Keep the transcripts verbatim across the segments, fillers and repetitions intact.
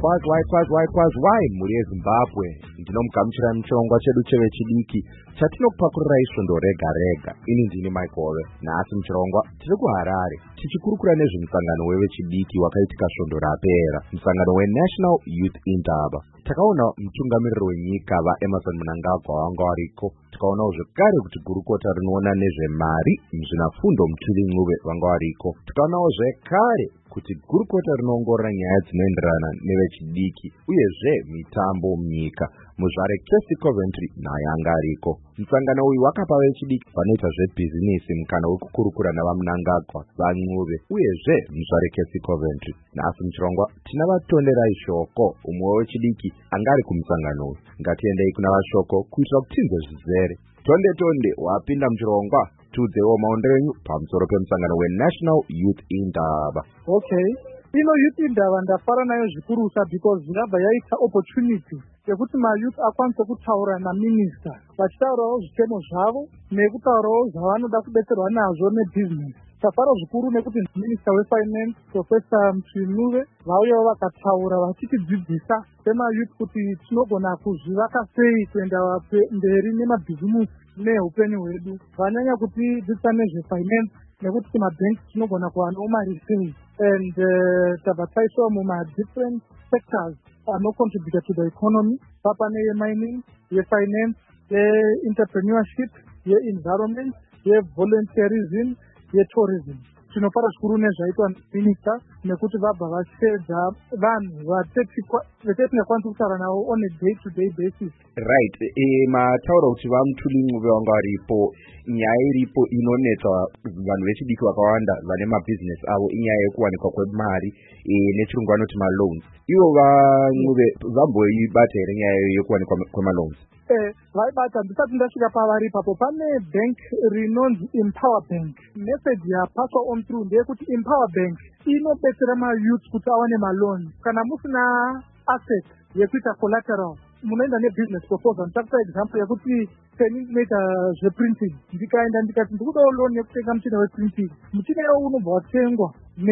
Kwazi wai kwazi wai kwazi wai muri yeZimbabwe. Ndinomugamuchira muchirongwa chedu chevechidiki chatinokupakurai svondo rega rega. Ini ndini Michael. Nhasi muchirongwa tiri kuHarare tichikurukura nezvemusangano wevechidiki wakaitika svondo rapera, musangano weNational Youth Indaba. Takaona mutungamiriri wenyika vaEmmerson Mnangagwa vanga variko. Tikaonawo zvekare kuti gurukota rinoona nezvemari muzvinafundo Mutuli Ncube vanga variko. Tikaonawo zvekare kuti gurukota rinoongorora nyaya dzinoenderana nevechidiki uyezve mitambo munyika. Muzvare Kesi Coventry naye anga ariko. Musangano uyu wakapa vechidiki vanoita zvebhizinisi mukana wekukurukura navaMnangagwa, vaNcube uyezve muzvare Kesi Coventry. Nhasi muchirongwa tina vatonderai shoko umwe wechidiki anga ari kumusangano uyu. Ngatiendei kuna vashoko kuitira kuti tinzwe zvizere. Tonde tonde wapinda muchirongwa. Tudzewo maondero enyu pamusoro pemusangano weNational Youth Indaba. Okay. Ino Youth Indaba ndafara nayo zvikurusa because ndabva yaita opportunity yekuti mayouth akwanise kutaura naminista vachitaurawo zvitemo zvavo nekutaurawo zvavanoda kudetserwa nazvo nebusiness. Tafara zvikuru nekuti Minister weFinance Professor Mutuli Ncube vauyawo vakataura vachitidzidzisa semayouth kuti tinogona kuzvivaka sei kuenda mberi nemabhizimusi neupenyu hwedu. Vanyanya kutidzidzisa nezvefinance nekuti kumabhenki tinogona kuwanawo mari sei. And uh, tabva taiswa muma-different sectors anocontribute to the economy. Papa neye-mining, ye-finance, ye-entrepreneurship, ye-environment, ye-volunteerism, ye-tourism. Tinofara zvikuru nezvaitwa minister nekuti vabva vachipedza vanhu vatetingakwanisa kutaura navo on a day to day basis. Right. E, mataura kuti vaMutuli Ncube vanga varipo, nyaya iripo inonetsa vanhu vechidiki vakawanda vane mabusiness avo inyaya yekuwanikwa kwemari e, nechirungu vanoti maloans. Ivo vaNcube vamboibata here nyaya yekuwanikwa kwemaloans? Eh, vaibata. Ndisati ndasvika pavari ipapo pane bank rinonzi Empower Bank. Message yapaswa on through ndeyekuti Empower Bank inobetsera mayouth kuti awane maloan. Kana musina asset yekuita collateral, munoenda nebusiness proposal. Nditakupa example yekuti peni ndinoita zveprinting, ndikaenda ndikati ndikudawo loan yekutenga muchina weprinting. Muchina iwo unobva watengwa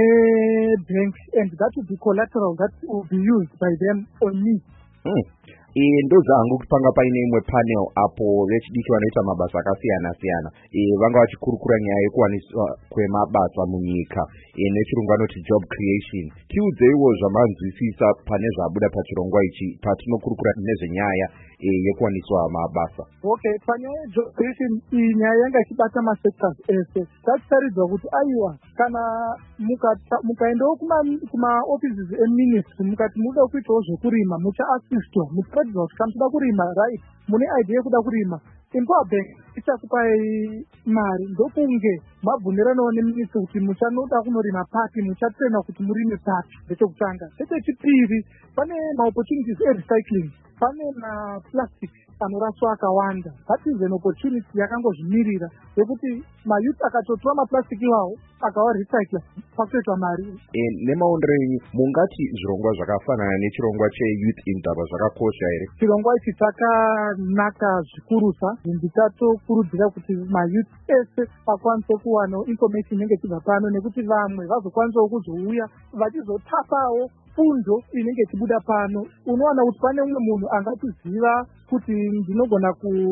nebank and that will be collateral that will be used by them on me. Hmm. E, ndozangu kupanga paine imwe panel apo vechidiki vanoita mabasa akasiyana siyana. E, vanga vachikurukura nyaya yekuwaniswa kwemabasa munyika e, nechirungu vanoti job creation. Tiudzeiwo zvamanzwisisa pane zvabuda pachirongwa ichi patinokurukura nezvenyaya e, yekuwaniswa mabasa. Okay, panyaya yejob creation iyi nyaya yanga ichibata masectors ese. Tatitaridzwa kuti aiwa kana mukaendawo kuma-offices eministry mukati muda kuitawo zvekurima mucha-assistwa muchiratidza kuti kamuchida kurima right, mune idea yekuda kurima, Empower Bank ichakupai mari ndokunge mabvumiranawo neministry kuti muchanoda kunorima pati, muchatrena kuti murime pati. Ndechokutanga. Chechipiri, pane ma-opportunities e-recycling, pane ma-plastic anoraswa akawanda. That is an opportunity yakangozvimirira yekuti mayouth akatotora maplastic iwawo akawarecycla pakutoitwa mari. E, nemaondero enyu mungati zvirongwa zvakafanana nechirongwa cheYouth Indaba zvakakosha here? Chirongwa ichi chakanaka zvikurusa. Ndikatokurudzira kuti mayouth ese akwanise kuwana information inenge ichibva pano nekuti vamwe vazokwanisawo kuzouya vachizotapawo fundo inenge ichibuda pano. Unowana kuti pane umwe munhu angatiziva kuti ndinogona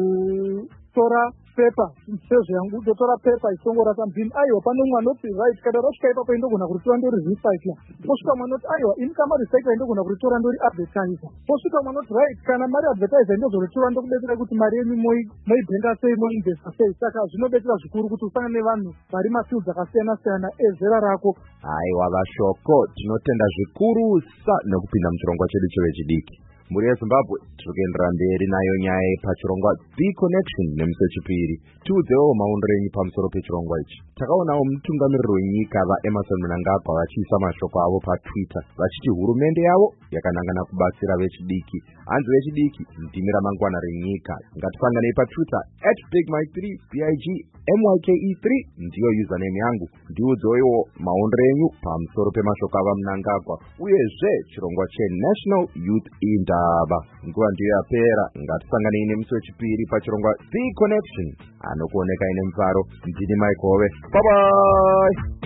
kutora pepa sezvangu ndotora pepa isongora pambini, aiwa pane umwe anoti right kana rasvika ipapo indogona kuritora ndori recycler. Posvika mwana anoti aiwa ini kama recycler indogona kuritora ndori advertiser. Posvika mwana anoti right kana mari advertiser indozoritora ndokudetsera kuti mari yenyu moibhenda sei, moinvesta sei. Saka zvinodetsera zvikuru kuti usangane nevanhu vari mafields akasiyana siyana ezera rako. Aiwa vashoko, tinotenda zvikuru sa nekupinda muchirongwa chedu chevechidiki. Muri yeZimbabwe tikuendera mberi nayo nyaya pachirongwa The Connection nemusi wechipiri. Tiudzewo maondero enyu pamusoro pechirongwa ichi. Takaonawo mutungamiriri wenyika vaEmmerson Mnangagwa vachiisa mashoko avo paTwitter vachiti hurumende yavo yakanangana kubatsira vechidiki. Hanzi vechidiki ndimi ramangwana renyika. Ngatifanganei paTwitter at big mike three b i g m y k e three ndiyo username yangu. Ndiudzewo maondero enyu pamusoro pemashoko avaMnangagwa uyezve chirongwa cheNational Youth Indaba. Nguva ndiyo yapera. Ngatisanganei nemusi wechipiri pachirongwa The Connection. Anokuoneka ine mufaro. Ndini Michael. Bye bye.